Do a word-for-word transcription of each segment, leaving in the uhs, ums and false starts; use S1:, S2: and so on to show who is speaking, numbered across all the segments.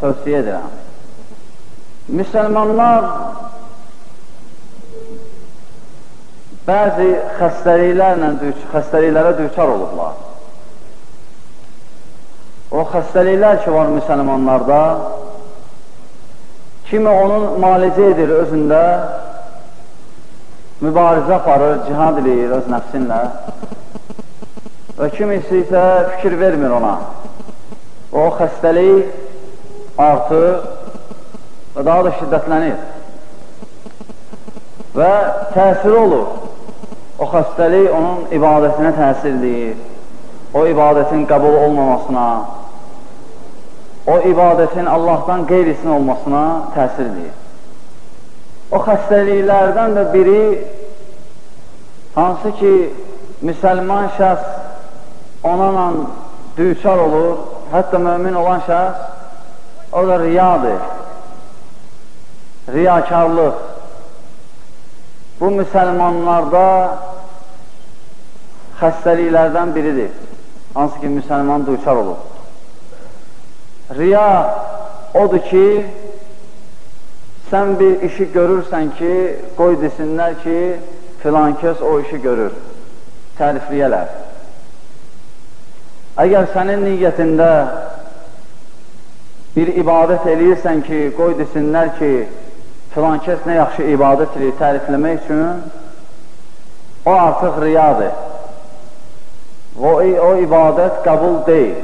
S1: tövsiyə edirəm. Müsəlmanlar bəzi xəstəliklərlə, xəstəliklərə düçar olublar. O xəstəliklər ki var müsəlmanlarda, kimi onun müalicə edir özündə, mübarizə aparır, cihad edir öz nəfsinlə və kimisi isə fikir vermir ona. O xəstəlik artır və daha da şiddətlənir və təsir olur. O xəstəlik onun ibadətinə təsir edir, o ibadətin qəbul olmamasına, o ibadətin Allahdan qeyrisinin olmasına təsir edir. O xəstəliklərdən də biri, hansı ki, müsəlman şəxs onunla düçar olur, hətta mömin olan şəxs, o da riyadır, riyakarlıq. Bu, müsəlmanlarda xəstəliklərdən biridir, hansı ki, müsəlman düçar olur. Riya odur ki, sən bir işi görürsən ki, qoy desinlər ki, filan kəs o işi görür, tərifləyələr. Əgər sənin niyyətində bir ibadət eləyirsən ki, qoy desinlər ki, filan kəs nə yaxşı ibadət eləyir tərifləmək üçün, o artıq riyadır. O, o ibadət qəbul deyil.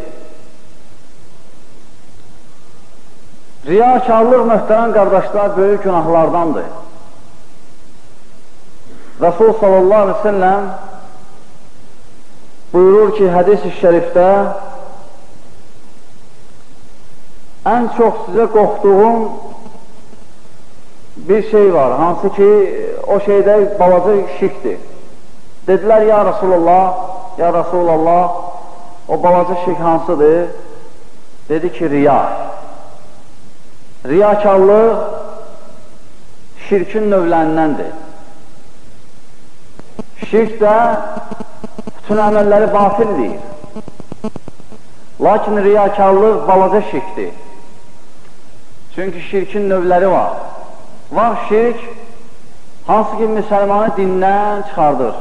S1: Riyakarlıq, möhtərəm qardaşlar, böyük günahlardandır. Rasul sallallahu aleyhi ve sellem buyurur ki, hədis-i şərifdə, ən çox sizə qorxduğum bir şey var, hansı ki, o şeydə balaca şirkdir. Dedilər, ya Rasulullah, ya Rasulullah, o balaca şirk hansıdır? Dedi ki, riya. Riyakarlıq şirkin növlərindəndir. Şirk də bütün əməlləri batildir. Lakin riyakarlıq balaca şirkdir. Çünki şirkin növləri var. Var şirk, hansı ki, müsəlmanı dindən çıxardır.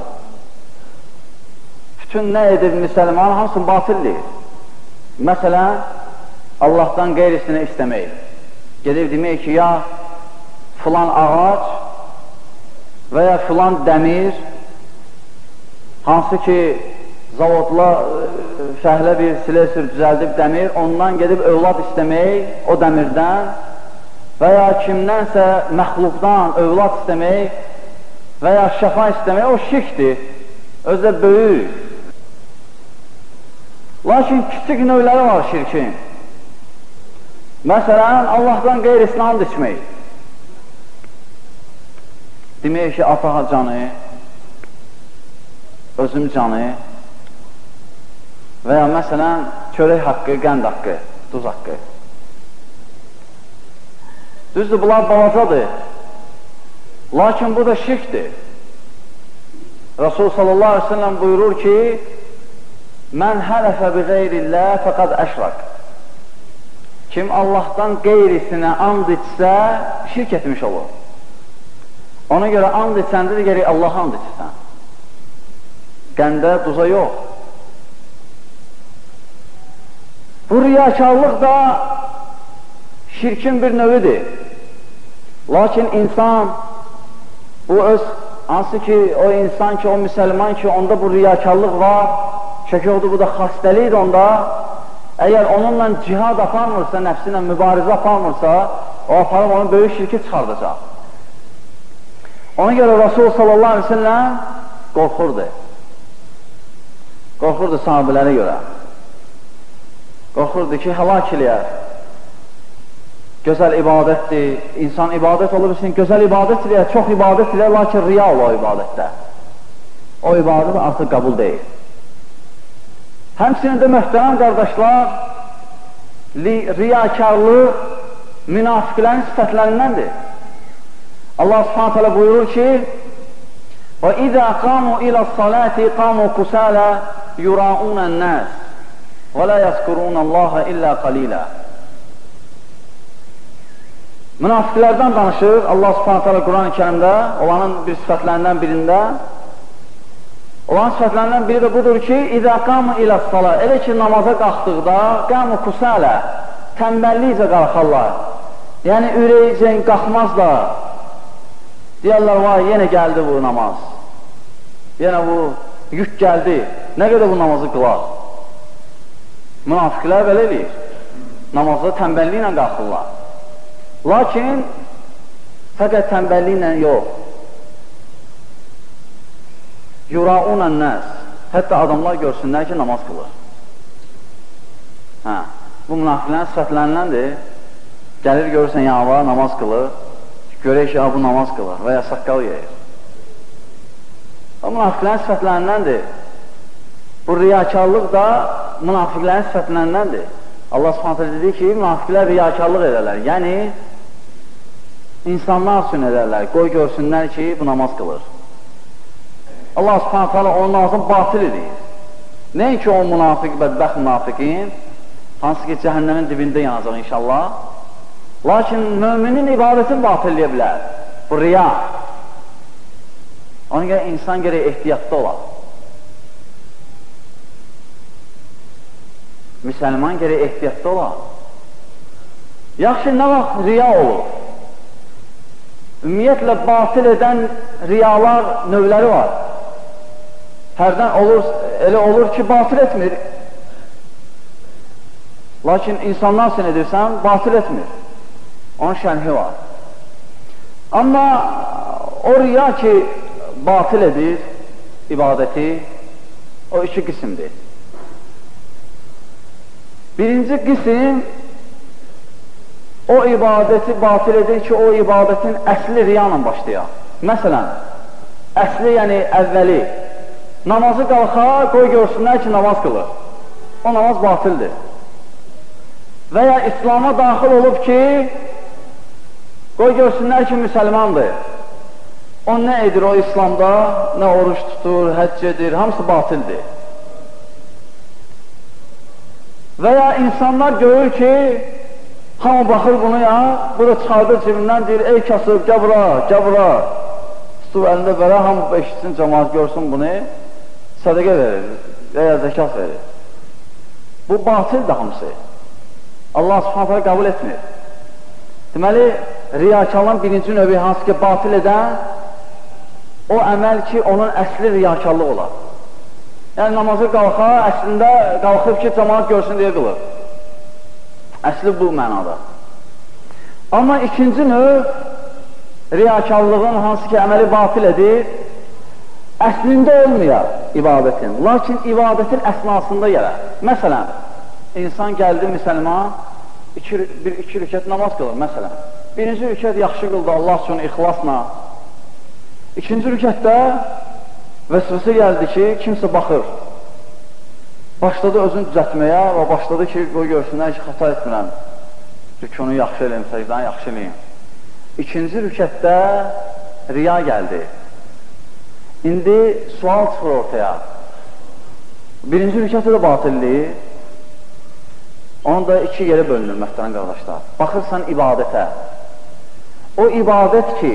S1: Bütün nə edir müsəlmanı, hamısını batildir. Məsələn, Allahdan qeyrisini istəmək. Gedib demək ki, ya filan ağac və ya filan dəmir, hansı ki, zavodla fəhlə bir silesür düzəldib dəmir, ondan gedib övlad istəmək o dəmirdən və ya kimdənsə məxluqdan övlad istəmək və ya şəfa istəmək, o şirkdir, özü də böyük. Lakin kiçik növləri var şirkin. Məsələn, Allahdan qeyrisini and içmək. Demək ki, ata canı, özüm canı və ya məsələn, çörək haqqı, qənd haqqı, duz haqqı. Düzdür, bunlar balacadır. Lakin bu da şirkdir. Rasul sallallahu aleyhi ve sellem buyurur ki, mən hələfə bi qeyrillah fəqad əşrak. Kim Allahdan qeyrisinə and içsə, şirk etmiş olur. Ona görə and içəndə də gerək Allaha and içsən. Qəndə, duza yox. Bu riyakarlıq da şirkin bir növüdür. Lakin insan, bu öz, hansı ki, o insan ki, o müsəlman ki, onda bu riyakarlıq var, çəkiyordu, bu da xəstəlikdir onda. Əgər onunla cihad aparmırsa, nəfsinlə mübarizə aparmırsa, o aparıb onu böyük şirki çıxardacaq. Ona görə Rasul sallallahu aleyhi ve sellem qorxurdu. Qorxurdu sahabilərə görə. Qorxurdu ki, həlak eləyər. Gözəl ibadətdir. İnsan ibadət olur üçün gözəl ibadət eləyər, çox ibadət eləyər, lakin riya olur o ibadətdə. O ibadət artıq qəbul deyil. Həmçinin də möhtərəm qardaşlar, riyakarlıq münafiqlərin sifətlərindəndir. Allah subhanahu teala buyurur ki, وَإِذَا قَامُوا إِلَى الصَّلَاةِ قَامُوا كُسَالَى يُرَاءُونَ النَّاسِ وَلَا يَذْكُرُونَ اللَّهَ إِلَّا قَلِيلًا. Münafiqlərdən danışır Allah Subhanahu taala Quran-ı Kərimdə, olanın bir sifətlərindən birində. Olan sifətlərindən biri də budur ki, İzə qamu iləs-sala, elə ki, namaza qalxdıqda, qamu kusələ, tənbəllikcə qalxarlar. Yəni, ürəyicən qalxmazlar. Deyərlər, vay, yenə gəldi bu namaz. Yenə bu yük gəldi. Nə qədər bu namazı qılar? Münafiqlər belə eləyir. Namazda tənbəlliklə qalxırlar. Lakin, fəqət tənbəlliklə yox. Yuraunən nəs. Hətta adamlar görsünlər ki, namaz qılır. Hə, bu münafiqlərin sifətlərindəndir. Gəlir, görürsən, ya var, namaz qılır. Görək ki, ya bu namaz qılır və ya saqqal yeyir. O münafiqlərin sifətlərindəndir. Bu riyakarlıq da münafiqlərin sifətlərindəndir. Allah Subhanahu dedi ki, münafiqlər riyakarlıq edərlər. Yəni, insanlar üçün edərlər. Qoy görsünlər ki, bu namaz qılır. Allah Subhanahu taala onun namazını batil edir. Nəinki o münafiq, bədbəxt münafiqin, hansı ki, cəhənnəmin dibində yanacaq inşallah. Lakin müminin ibadətini batil edə bilər. Bu riya. Ona görə insan gərək ehtiyatda olar. Müsəlman gərək ehtiyatda olar. Yaxşı, nə vaxt riya olur? Ümumiyyətlə, batil edən riyalar növləri var. Hərdən olur, elə olur ki, batil etmir. Lakin insanlar sən edirsən, batil etmir. Onun şərhi var. Amma o riya ki, batil edir ibadəti, o iki qismdir. Birinci qism, o ibadəti batil edir ki, o ibadətin əsli riyanla başlayaq. Məsələn, əsli, yəni əvvəli, namazı qalxar, qoy görsünlər ki, namaz qılır. O namaz batildir. Və ya İslama daxil olub ki, qoy görsünlər ki, müsəlmandır. O nə edir o İslamda? Nə oruç tutur, həcc edir, hamısı batildir. Və ya insanlar görür ki, hamı baxır bunu ya, bu da çıxardır cibindən deyir, ey kasıb, gəl bura, gəl bura. Su əlində verə, hamı eşitsin, cəmaat görsün bunu, sədəqə verir və ya zəkat verir. Bu batildir hamısı. Allah Subhanahu qəbul etmir. Deməli, riyakarlığın birinci növü hansı ki, batil edən, o əməl ki, onun əsli riyakarlıq olar. Yəni, namazı qalxa, əslində qalxıb ki, cəmaat görsün deyə qılır. Əsli bu mənada. Amma ikinci növ, riyakarlığın hansı ki, əməli batil edir, əslində olmayar ibadətin, lakin ibadətin əsnasında gələr. Məsələn, insan gəldi müsəlman, iki, bir iki rükət namaz qılır, məsələn. Birinci rükət yaxşı qıldı Allah üçün ixlasla. İkinci rükətdə vəsvəsə gəldi ki, kimsə baxır. Başladı özünü düzətməyə və başladı ki, qoy görsünlər ki, xəta etmirəm. Rükunu yaxşı eləyim, səcdanı yaxşı eləyim. İkinci rükətdə riya gəldi. İndi sual çıxır ortaya. Birinci rükətə də batilliyi, onu da iki yerə bölünür, məhtərəm qardaşlar. Baxırsan ibadətə. O ibadət ki,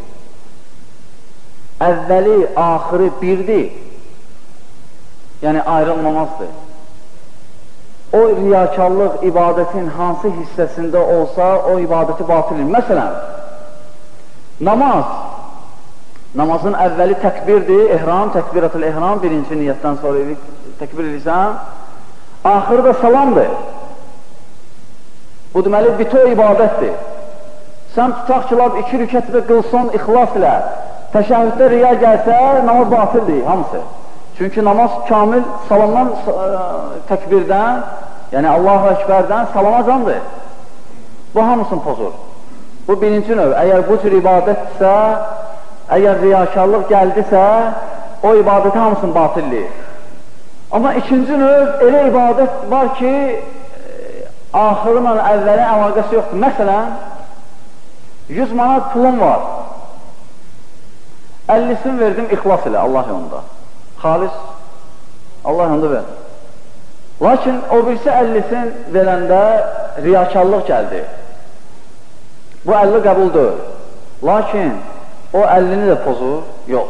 S1: əvvəli, axırı birdir, yəni ayrılmamazdır. O riyakarlıq ibadətin hansı hissəsində olsa, o ibadəti batilir. Məsələn, namaz, namazın əvvəli təkbirdir, ehram, təkbirətül ehram, birinci niyyətdən sonra təkbir edirsən, axırı da salamdır. Bu deməli, bütün ibadətdir. Sən tutaq ki, lab iki rükətdə qılsan ixlas ilə, təşəhhüddə riya gəlsə, namaz batildir, hamısı. Çünki namaz kamil salamdan, təkbirdən, yəni Allahu Ekberdən salamacandır. Bu hamısını pozur. Bu birinci növ. Əgər bu cür ibadətdirsə, əgər riyakarlıq gəldisə, o ibadəti hamısını batildir. Amma ikinci növ, elə ibadət var ki, axırla əvvəli əlaqəsi yoxdur. Məsələn, yüz manat pulum var. əllisini verdim ixlas ilə Allah yolunda. Xalis Allah yolunda verdim. Lakin o birisi əllisini verəndə riyakarlıq gəldi. Bu əlli qəbul deyil. Lakin o əllini də pozur, yox.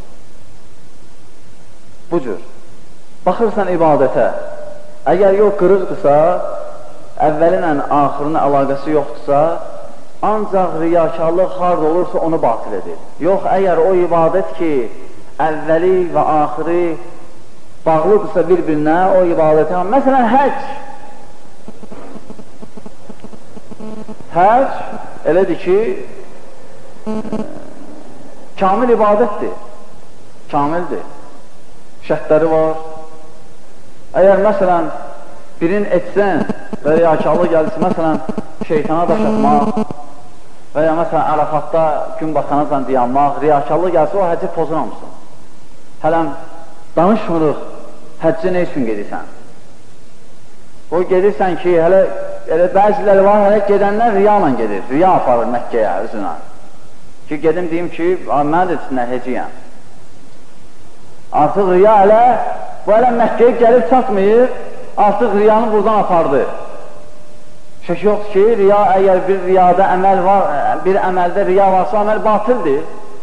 S1: Bu cür. Baxırsan ibadətə, əgər yox qırıqdırsa, əvvəlin ən axırının əlaqəsi yoxdursa, ancaq riyakarlıq harda olursa onu batil edir. Yox, əgər o ibadət ki, əvvəli və axırı bağlıdırsa bir-birinə, o ibadətə, məsələn, həc. Həc elədir ki, kamil ibadətdir, kamildir, şərtləri var. Əgər məsələn, birin etsən və riyakarlıq gəlirsə, məsələn, şeytana daş atmaq və ya məsələn, Ərafatda gün baxanacan dayanmaq, riyakarlıq gəlirsə, o həcci pozulmuşsun. Hələm, danışmırıq, həcci nə üçün gedirsən? O gedirsən ki, hələ, elə bəziləri var, hələ gedənlər riyayla gedir, riya aparır Məkkəyə özünə. Ki, gedim deyim ki, mən də içində heciyəm. Artıq riya hələ, bu hələ Məkkəyə gəlib çatmayır, artıq riyanı buradan apardı. Şək yoxdur ki, riya, əgər bir riyada əməl var, bir əməldə riya varsa, əməl batildir.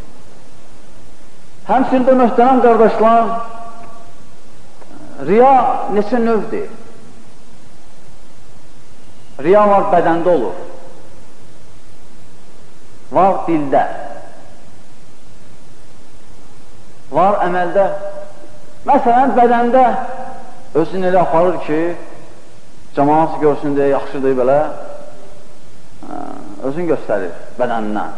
S1: Həmçində möhtərəm qardaşlar, riya neçə növdir? Riya var bədəndə olur, var dildə, var əməldə. Məsələn, bədəndə özün elə aparır ki, cəmaat görsün deyə yaxşıdır belə, özün göstərir bədənindən.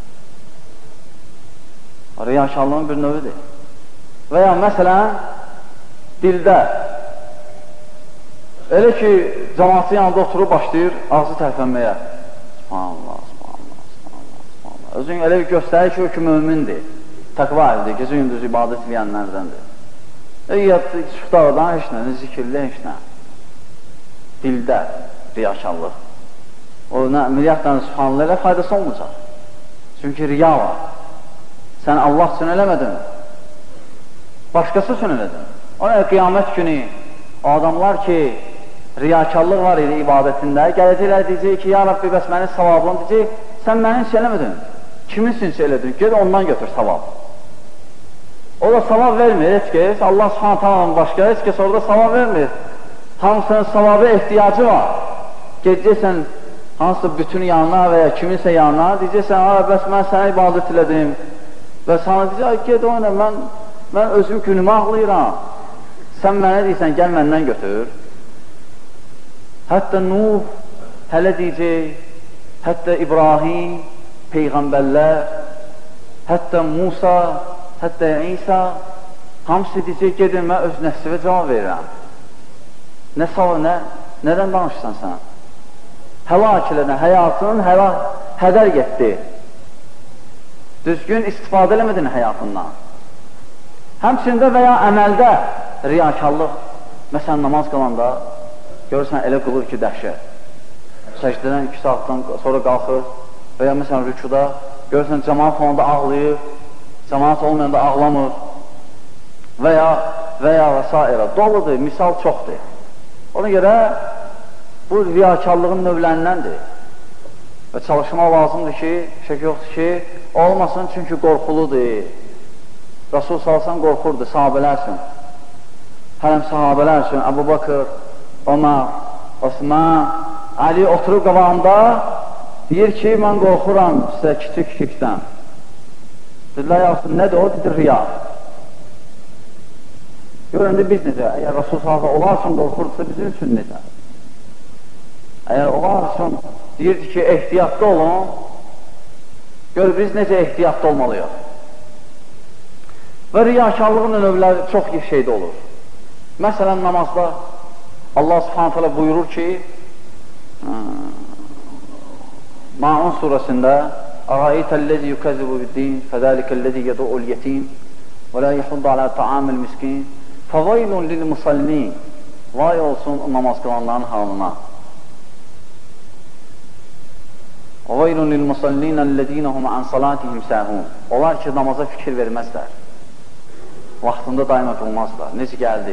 S1: Riyakarlığın bir növüdür. Və ya məsələn, dildə, elə ki, cəmaatın yanında oturub başlayır ağzı tərpənməyə. Subhanallah, subhanallah, subhanallah, subhanallah. Özün elə bir göstərir ki, o ki, mömindir, təqva əlidir, gecə gündüz ibadət edənlərdəndir. Yatdı, çıxdı aradan, heç nə, zikirli, heç nə. Dildə riyakarlıq. O, milyard dənə subhanallah ilə faydası olmayacaq. Çünki riya var. Sən Allah üçün eləmədin, başqası üçün elədin. Ona qiyamət günü o adamlar ki, riyakarlıq var idi ibadətində, gələcəklər deyəcək ki, ya Rabbi, bəs mənim savabım deyəcək, sən mənim üçün eləmədin, kimin üçün elədin, ged ondan götür savab. O da savab vermir, heç kəs, Allah subhanət haladan başqa, heç kəs orada savab vermir. Hamısının savabı ehtiyacı var. Gedəcəksən hansısa bütün yanına və ya kiminsə yanına, deyəcəksən, bəs mən sənə ibadət elədim və sana deyəcək, ged o ilə, mən, mən özüm günümü ağlayıram. Sən mənə deyirsən, gəl məndən götür. Hətta Nuh hələ deyəcək, hətta İbrahim, Peyğəmbərlər, hətta Musa, hətta İsa, hamısı deyəcək, gedin, mən öz nəfsivə cavab verirəm. Nə savı, nə, nədən danışırsan sən? Həlak elədən, həyatının həlak, hədər getdi. Düzgün istifadə eləmədin həyatından. Həmçində və ya əməldə riyakarlıq, məsələn, namaz qalanda görürsən, elə qılır ki, dəhşət. Səcdədən iki saatdan sonra qalxır və ya məsələn, rükuda görürsən, cəmaat fonunda ağlayır, cəmaat olmayanda ağlamır və ya və ya və s. Doludur, misal çoxdur. Ona görə bu riyakarlığın növlərindəndir və çalışmaq lazımdır ki, şək yoxdur ki, olmasın çünki qorxuludur. Rasul salsan qorxurdu, sahabələr üçün. Hələm sahabələr üçün, Əbu Bakır, Ömər, Osman, Ali oturub qabağında deyir ki, mən qorxuram sizə kiçik şirkdən. Dedilər, yaxşı, nədir o? Dedir, riya. Görəndə biz necə, əgər Rasul salsan onlar üçün qorxurdursa, bizim üçün necə? Əgər onlar üçün deyirdi ki, ehtiyatlı olun, gör, biz necə ehtiyatlı olmalıyıq. Və riyakarlığın növləri çox şeydə olur. Məsələn, namazda Allah subhanət hələ buyurur ki, Maun surəsində Əraitəl-ləzi yukəzibu bid-din, fədəlikəl-ləzi yədu'ul yetim, və lə yəhuddu alə ta'amil miskin, fəvaylun lil-musallin, vay olsun namaz qılanların halına. Vaylun lil-musallinəl-ləzinəhum an salatihim səhun. Onlar ki, namaza fikir verməzlər. Vaxtında daima qılmazlar. Necə gəldi?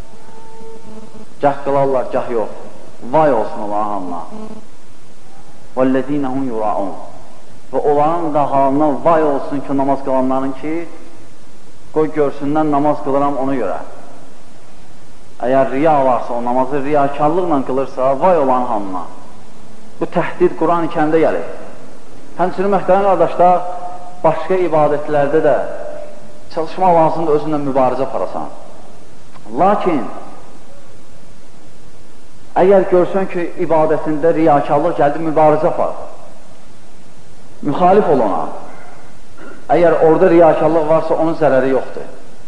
S1: Gah qılarlar, gah yox. Vay olsun Allahın halına. وَالَّذ۪ينَ هُمْ يُرَعُونَ Və onların da halına vay olsun ki, namaz qılanların ki, qoy görsünlər namaz qılıram ona görə. Əgər riya varsa, o namazı riyakarlıqla qılırsa, vay olan halına. Bu təhdid Quran-ı Kərimdə gəlir. Həmçinin möhtərəm qardaşlar, başqa ibadətlərdə də çalışma lazımdır, özünlə mübarizə aparasan. Lakin, əgər görsən ki, ibadətində riyakarlıq gəldi, mübarizə apar. Müxalif ol ona. Əgər orada riyakarlıq varsa, onun zərəri yoxdur.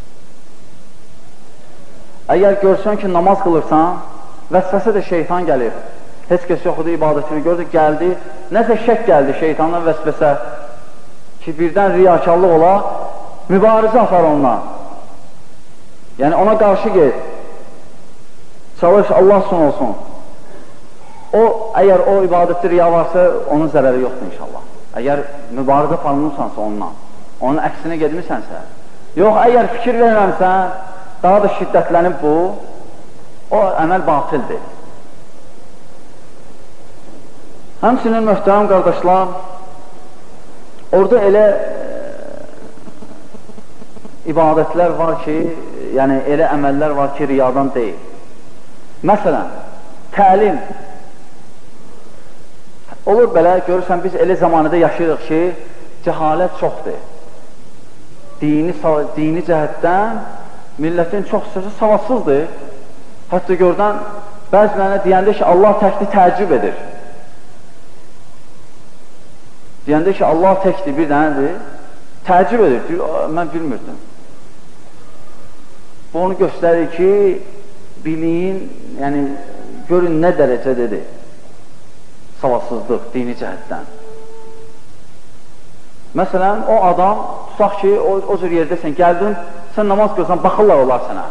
S1: Əgər görsən ki, namaz qılırsan, vəsvəsə də şeytan gəlir. Heç kəs yoxudur, ibadətini gördü, gəldi. Nəsə şək gəldi şeytandan vəsvəsə ki, birdən riyakarlıq ola, mübarizə apar ondan. Yəni, ona qarşı get. Çalış, Allah son olsun. O, əgər o ibadətdə riya varsa, onun zərəri yoxdur inşallah. Əgər mübarizə aparılmışsansa ondan, onun əksinə gedmirsənsə, yox, əgər fikir verməmsən, daha da şiddətlənib bu, o əməl batildir. Həmçinin möhtərəm qardaşlar, orada elə ibadətlər var ki, yəni elə əməllər var ki, riyadan deyil. Məsələn, təlim. Olur belə, görürsən, biz elə zamanədə yaşayırıq ki, cəhalət çoxdur. Dini, dini cəhətdən millətin çox sözü savadsızdır. Hətta gördən, bəzilərinə deyəndə ki, Allah təkdir, təəccüb edir. Deyəndə ki, Allah təkdir, bir dənədir, təəccüb edir, deyir, mən bilmirdim. Bu onu göstərir ki, biliyin, yəni, görün nə dərəcədədir savadsızlıq, dini cəhətdən. Məsələn, o adam, tutaq ki, o, o cür yerdəsən, gəldin, sən namaz qılsan, baxırlar olar sənə.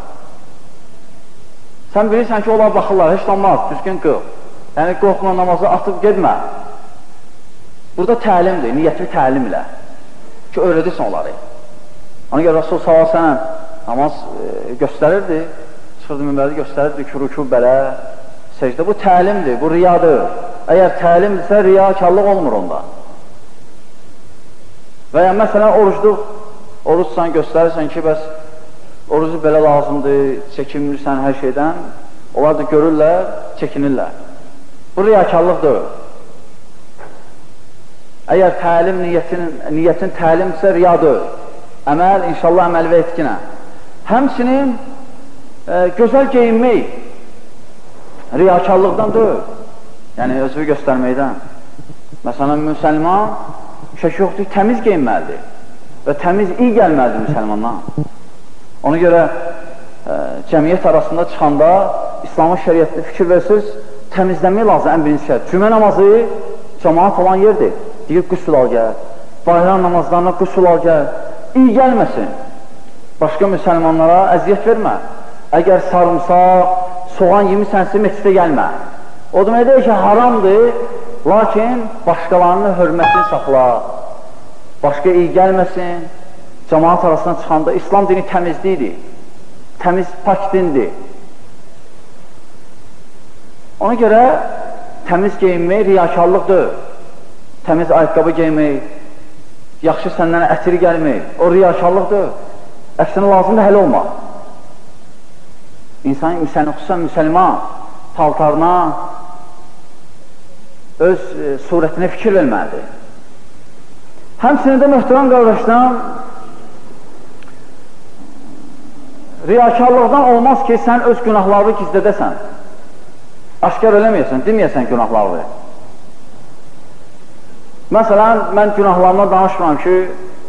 S1: Sən bilirsən ki, onlar baxırlar, heç olmaz, düzgün qıl. Yəni, qorxuna namazı atıb gedmə. Burada təlimdir, niyyətli təlim ilə ki, öyrədirsən onları. Ona görə Rasul sallallahu əleyhi və səlləm namaz e, göstərirdi, çıxırdı minbərdə göstərirdi ki, ruku belə, səcdə. Bu təlimdir, bu riyadır. Əgər təlimdirsə, riyakarlıq olmur onda. Və ya məsələn, orucluq, orucsan, göstərirsən ki, bəs orucu belə lazımdır, çəkinmirsən hər şeydən, onlar da görürlər, çəkinirlər. Bu riyakarlıqdır. Əgər təlim niyyətin, niyyətin təlimdirsə, riyadır. Əməl, inşallah əməl və etkinə. Həmçinin e, gözəl geyinmək riyakarlıqdan deyil. Yəni, özünü göstərməkdən. Məsələn, müsəlman şək yoxdur, təmiz geyinməlidir və təmiz iyi gəlməlidir müsəlmandan. Ona görə e, cəmiyyət arasında çıxanda İslamın şəriyyətində fikir versiniz, təmizləmək lazım ən birinci şərt. Cümə namazı cəmaat olan yerdir. Deyir, qüsul al gəl. Bayram namazlarına qüsul al gəl. İyi gəlməsin. Başqa müsəlmanlara əziyyət vermə. Əgər sarımsaq, soğan yemisənsə, məscidə gəlmə. O demək deyir ki, haramdır, lakin başqalarının hörmətini saxla. Başqa iyi gəlməsin. Cəmaat arasına çıxanda İslam dini təmizliyidir. Təmiz pak dindir. Ona görə təmiz geyinmək riyakarlıqdır. Təmiz ayaqqabı geymək, yaxşı səndən ətiri gəlmək, o riyakarlıqdır. Əksinə lazımdır, hələ olmaq. İnsan, xüsusən müsəlman paltarına, öz e, surətinə fikir verməlidir. Həmçinin də möhtərəm qardaşlar, riyakarlıqdan olmaz ki, sən öz günahlarını gizlədəsən. Aşkar eləməyəsən, deməyəsən günahlarını. Məsələn, mən günahlarından danışmıram ki,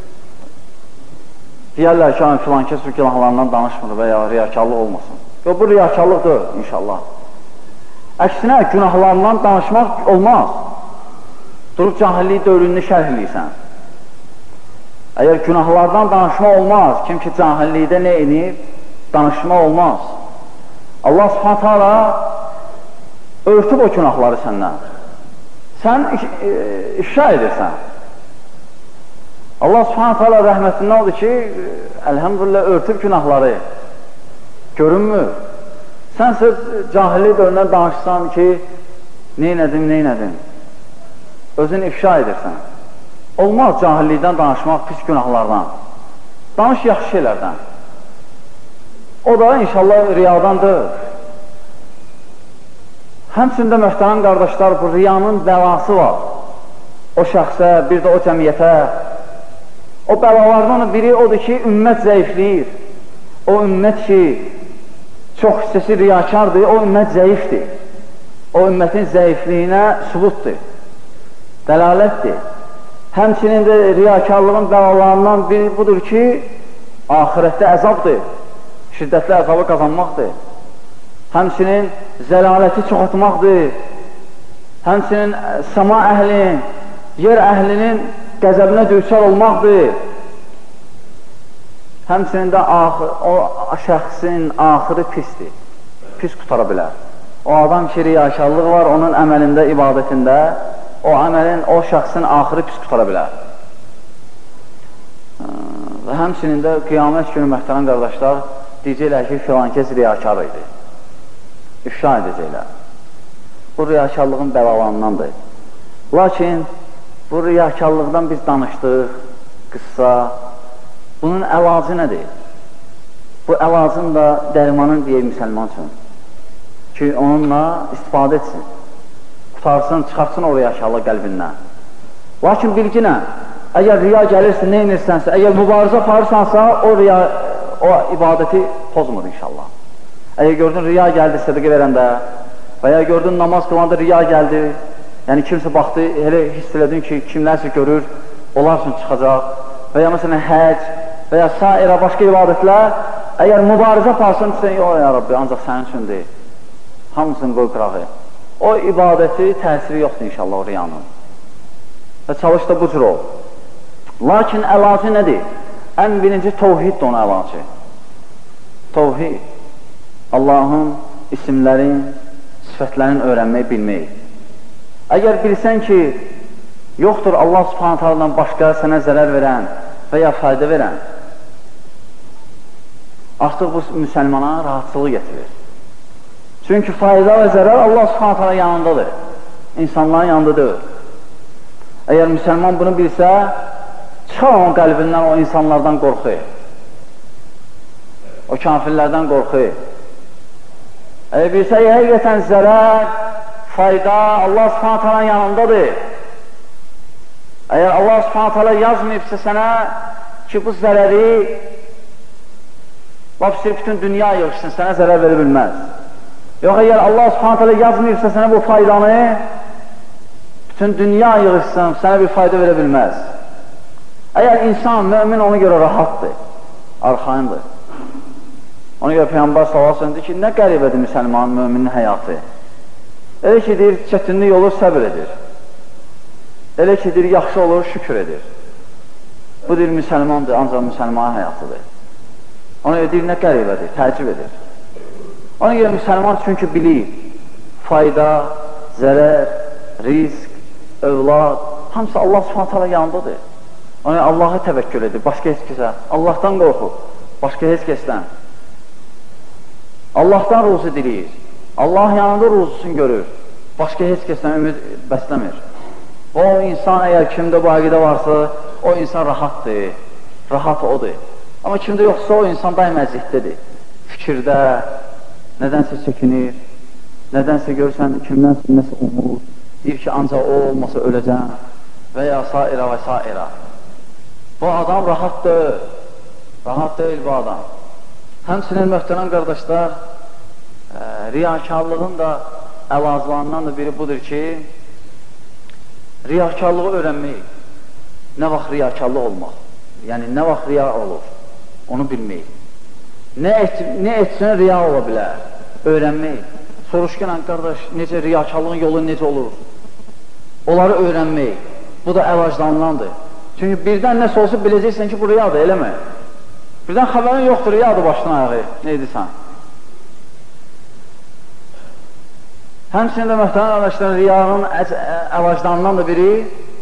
S1: deyərlər ki, filan kəs bu günahlarından danışmır və ya riyakarlıq olmasın. Yox, bu riyakarlıqdır, inşallah. Əksinə, günahlarından danışmaq olmaz. Durub cahillik dövrünü şərh eləyirsən. Əgər günahlardan danışma olmaz, kim ki cahillikdə nə edib, danışma olmaz. Allah subhanət hala örtüb o günahları səndən. Sən ifşa edirsən. Allah subhanət hala rəhmətindən oldu ki, əlhəmdülillah örtüb günahları. Görünmür. Sən sırf cahillik dövründən danışsan ki, neynədim, neynədim. özünü ifşa edirsən. Olmaz cahillikdən danışmaq, pis günahlardan. Danış yaxşı şeylərdən. O da inşallah riyadandır. Həmçində möhtərəm qardaşlar, bu riyanın bəlası var. O şəxsə, bir də o cəmiyyətə. O bəlalardan biri odur ki, ümmət zəifləyir. O ümmət ki, çox hissəsi riyakardır, o ümmət zəifdir. O ümmətin zəifliyinə sübutdur, dəlalətdir. Həmçinin də riyakarlığın bəlalarından biri budur ki, ahirətdə əzabdır, şiddətli əzabı qazanmaqdır. Həmçinin zəlaləti çoxatmaqdır. Həmçinin səma əhlinin, yer əhlinin qəzəbinə düçar olmaqdır. Həmçinin də o şəxsin axırı pisdir, pis qutara bilər. O adam ki, riyakarlığı var, onun əməlində, ibadətində, o əməlin, o şəxsin axırı pis qutara bilər. Və həmçinin də qiyamət günü möhtərəm qardaşlar, deyəcəklər ki, filan kəs riyakar idi. İfşa edəcəklər. Bu riyakarlığın bəlalarındandır. Lakin bu riyakarlıqdan biz danışdıq, qıssa, bunun əlacı nədir? Bu əlacın da dərmanın deyək müsəlman üçün ki, onunla istifadə etsin, qutarsın, çıxartsın o riyakarlıq qəlbindən. Lakin bilginə, əgər riya gəlirsin, nə inirsənsə, əgər mübarizə aparırsansa, o, riya, o ibadəti pozmur inşallah. Əgər gördün, riya gəldi sədəqə verəndə və ya gördün, namaz qılanda riya gəldi, yəni kimsə baxdı, elə hiss elədin ki, kimlərsə görür, onlar üçün çıxacaq və ya məsələn, həc və ya sairə başqa ibadətlər, əgər mübarizə aparsın, sən, o, ya Rabbi, ancaq sənin üçündür, hamısını qoy qırağı. O ibadəti təsiri yoxdur inşallah o riyanın. Və çalış da bu cür ol. Lakin əlacı nədir? Ən birinci tovhiddir onun əlacı. Tovhid. Allahın isimlərin, sifətlərin öyrənmək, bilmək. Əgər bilsən ki, yoxdur Allah subhanət haladan başqa sənə zərər verən və ya fayda verən, artıq bu müsəlmana rahatsızlıq getirir. Çünki fayda və zərər Allah subhanət hala yanındadır, insanların yanındadır. Əgər müsəlman bunu bilsə, çıxar onun qəlbindən o insanlardan qorxu, o kafirlərdən qorxu. Əgər bilsə, həqiqətən zərər, fayda Allah subhanət hala yanındadır. Əgər Allah subhanət hala yazmayıbsa sənə ki, bu zərəri lapsir bütün dünya yığışsın, sənə zərər verə bilməz. Yox, əgər Allah subhanət hala yazmayıbsa sənə bu faydanı bütün dünya yığışsın, sənə bir fayda verə bilməz. Əgər insan, mümin ona görə rahatdır, arxayındır. Ona görə Peyğəmbər sallallahu əleyhi və səlləm deyir ki, nə qəribədir müsəlmanın, müminin həyatı. Elə ki, deyir, çətinlik olur, səbir edir. Elə ki, deyir, yaxşı olur, şükür edir. Bu, deyir, müsəlmandır, ancaq müsəlmanın həyatıdır. Ona görə deyir, nə qəribədir, təəccüb edir. Ona görə müsəlman çünki bilir, fayda, zərər, rizq, övlad, hamısı Allah subhanət hala yanındadır. Ona görə Allaha təvəkkül edir, başqa heç kəsə. Allahdan qorxur, başqa heç kəsdən. Allahdan ruzu diləyir. Allah yanında ruzusunu görür. Başqa heç kəsdən ümid bəsləmir. O insan əgər kimdə bu əqidə varsa, o insan rahatdır, rahat odur. Amma kimdə yoxsa o insan daim əziyyətdədir. Fikirdə, nədənsə çəkinir, nədənsə görürsən, kimdənsə nəsə umur, deyir ki, ancaq o olmasa öləcəm və ya sairə və sairə. Bu adam rahatdır, rahat deyil bu adam. Həmçinin möhtərəm qardaşlar, e, riyakarlığın da əlaclarından da biri budur ki, riyakarlığı öyrənmək, nə vaxt riyakarlıq olmaq, yəni nə vaxt riya olur, onu bilmək. Nə, et, nə etsin riya ola bilər, öyrənmək. Soruşqanən, qardaş, necə riyakarlığın yolu necə olur? Onları öyrənmək, bu da əlaclarındandır. Çünki birdən nəsə olsa biləcəksən ki, bu riyadır, eləmi? Birdən xəbərin yoxdur, riyadır başdan ayağı, nə edirsən? Həmçinin də möhtərəm qardaşlar, riyanın əlaclarından da biri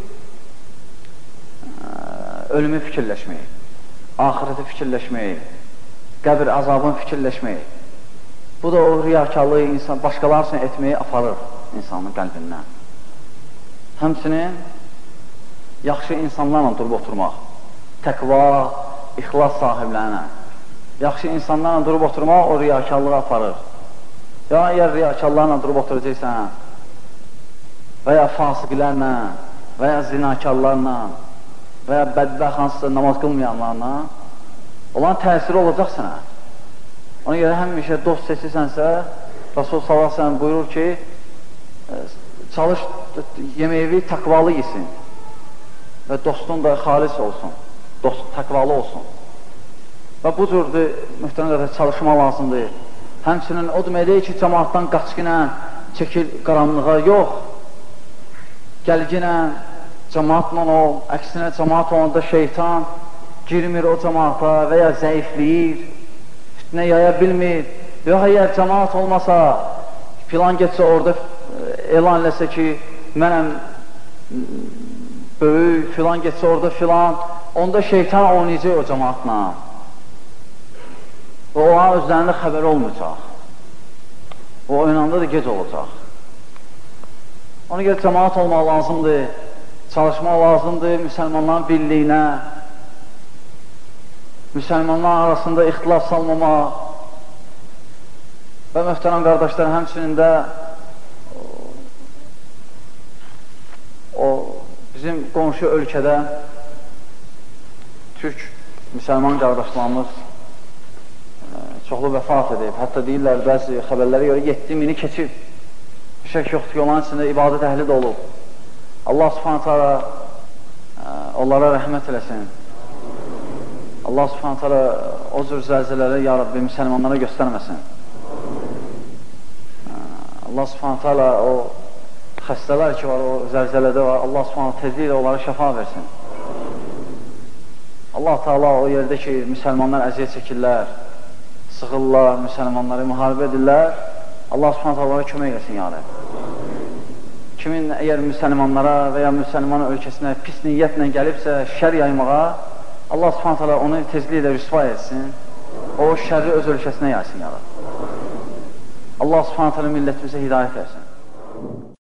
S1: ölümü fikirləşmək, axirəti fikirləşmək, qəbir azabını fikirləşmək. Bu da o riyakarlığı insan, başqaları üçün etməyi aparır insanın qəlbindən. Həmçinin yaxşı insanlarla durub oturmaq, təqva, ixlas sahiblərinə. Yaxşı insanlarla durub oturmaq o riyakarlığa aparır. Ya əgər riyakarlarla durub oturacaqsan və ya fasiqlərlə və ya zinakarlarla və ya bədbəxt hansısa namaz qılmayanlarla olan təsiri olacaq sənə. Ona görə həmişə dost seçirsənsə, Rasul sallallahu əleyhi və səlləm buyurur ki, çalış yeməyi təqvalı yesin və dostun da xalis olsun, dost təqvalı olsun. Və bu cürdür, mühtərəm qədər çalışma lazımdır. Həmçinin o demək deyil ki, cəmaatdan qaçqinə, çəkil qaranlığa, yox. Gəlginə, cəmaatla ol, əksinə cəmaat olanda şeytan girmir o cəmaata və ya zəifləyir, fitnə yaya bilmir. Yox, əgər cəmaat olmasa, filan geçsə orada elan eləsə ki, mənəm böyük, filan geçsə orada filan, onda şeytan oynayacaq o cəmaatla. Və o an özlərində xəbər olmayacaq. O oynanda da gec olacaq. Ona görə cəmaat olmaq lazımdır, çalışmaq lazımdır müsəlmanların birliyinə, müsəlmanlar arasında ixtilaf salmamaq və möhtərəm qardaşlar, həmçinin də o bizim qonşu ölkədə türk müsəlman qardaşlarımız çoxlu vəfat edib. Hətta deyirlər, bəzi xəbərlərə görə yeddi mini keçib. Bir şək yoxdur ki, onların içində ibadət əhli də olub. Allah subhanətə alə onlara rəhmət eləsin. Allah subhanətə alə o cür zəlzələri ya Rabbi müsəlmanlara göstərməsin. Allah subhanətə alə o xəstələr ki var, o zəlzələdə var, Allah subhanətə tezliklə onlara şəfa versin. Allah Teala o yerdə ki, müsəlmanlar əziyyət çəkirlər, sıxırlar, müsəlmanları müharibə edirlər, Allah subhanətə onlara kömək eləsin ya Rabbi. Kimin əgər müsəlmanlara və ya müsəlman ölkəsinə pis niyyətlə gəlibsə, şər yaymağa, Allah subhanətə alə onu tezliklə rüsva etsin, o şərri öz ölkəsinə yaysın ya Rabbi. Allah subhanətə alə millətimizə hidayət versin.